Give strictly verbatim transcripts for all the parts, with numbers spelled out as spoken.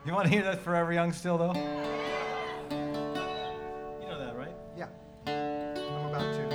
You want to hear that Forever Young still, though? You know that, right? Yeah. I'm about to.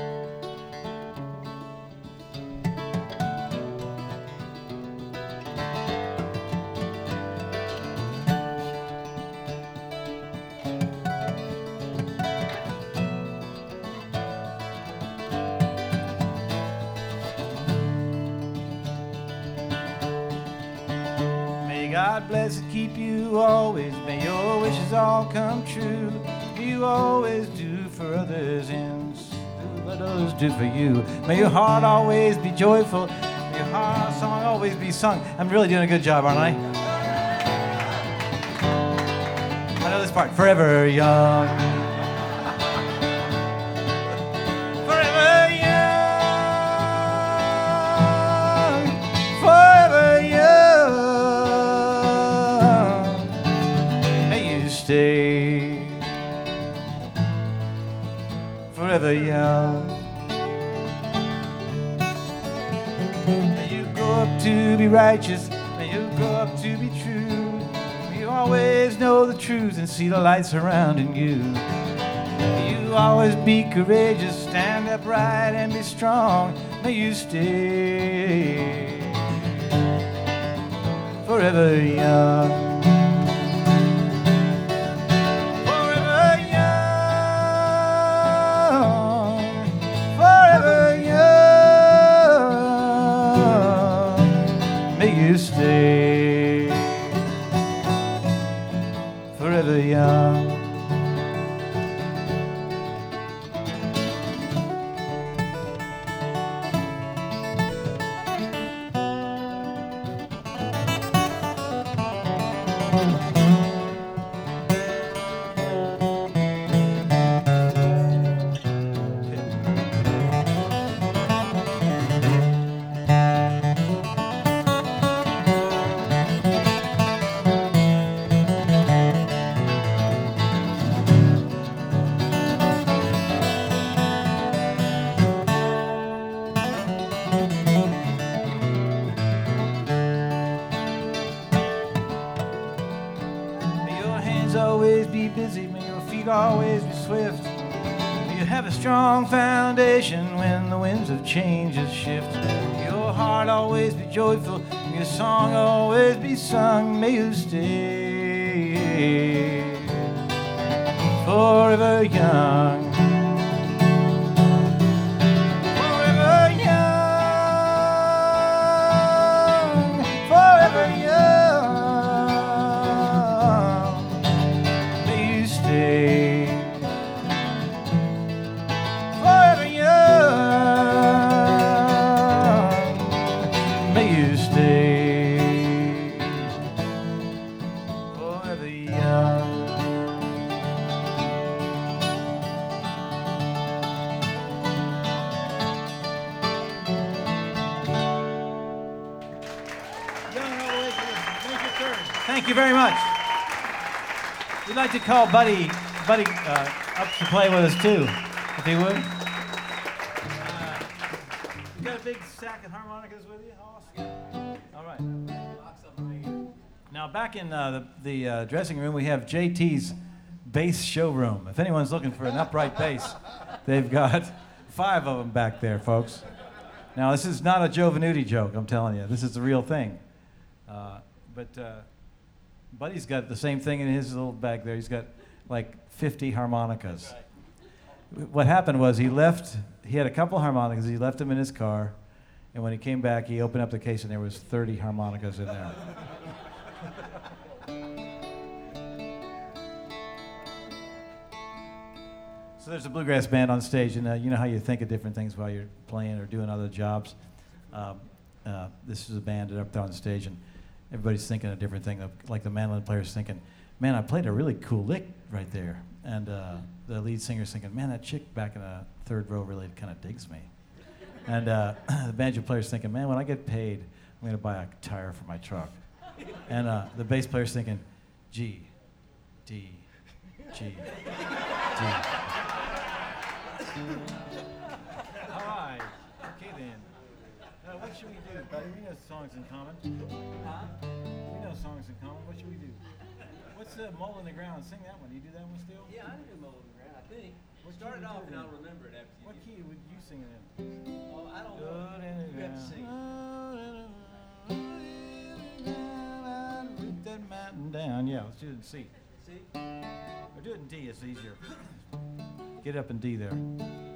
God bless and keep you always. May your wishes all come true. May you always do for others and do what others do for you. May your heart always be joyful. May your heart song always be sung. I'm really doing a good job, aren't I? I know this part. Forever young. Forever young. Forever young. Stay forever young. May you grow up to be righteous. May you grow up to be true. May you always know the truth and see the light surrounding you. May you always be courageous, stand upright and be strong. May you stay forever young. Stay forever young. Always be busy, may your feet always be swift. May you have a strong foundation when the winds of change shift. May your heart always be joyful, may your song always be sung. May you stay forever young. Forever young, forever young. Forever young, may you stay forever young. Thank you very much. We'd like to call Buddy, Buddy uh, up to play with us too, if he would. Uh, you got a big stack of harmonicas with you? Awesome. All right. Now back in uh, the, the uh, dressing room, we have J T's bass showroom. If anyone's looking for an upright bass, they've got five of them back there, folks. Now this is not a Joe Venuti joke, I'm telling you. This is the real thing. Uh, but. Uh, Buddy's got the same thing in his little bag there. He's got like fifty harmonicas. Right. What happened was he left, he had a couple harmonicas, he left them in his car, and when he came back, he opened up the case and there was thirty harmonicas in there. So there's a bluegrass band on stage, and uh, you know how you think of different things while you're playing or doing other jobs. Um, uh, this is a band up there on stage, and everybody's thinking a different thing. Like the mandolin player's thinking, man, I played a really cool lick right there. And uh, the lead singer's thinking, man, that chick back in the third row really kind of digs me. And uh, the banjo player's thinking, man, when I get paid, I'm going to buy a tire for my truck. And uh, the bass player's thinking, G, D, G, D. All right. Okay, then. Uh, what should we do, buddy? We know songs in common. Huh? We know songs in common. What should we do? Let's uh, Mole in the Ground. Sing that one. Do you do that one still? Yeah, I did Mole in the Ground, I think. What key Start it would you off do and then? I'll remember it after you What get key would you sing it in? Oh, I don't Good know. in the You have to sing. Root that mountain down. Yeah, let's do it in C. See? Or do it in D. It's easier. Get up in D there.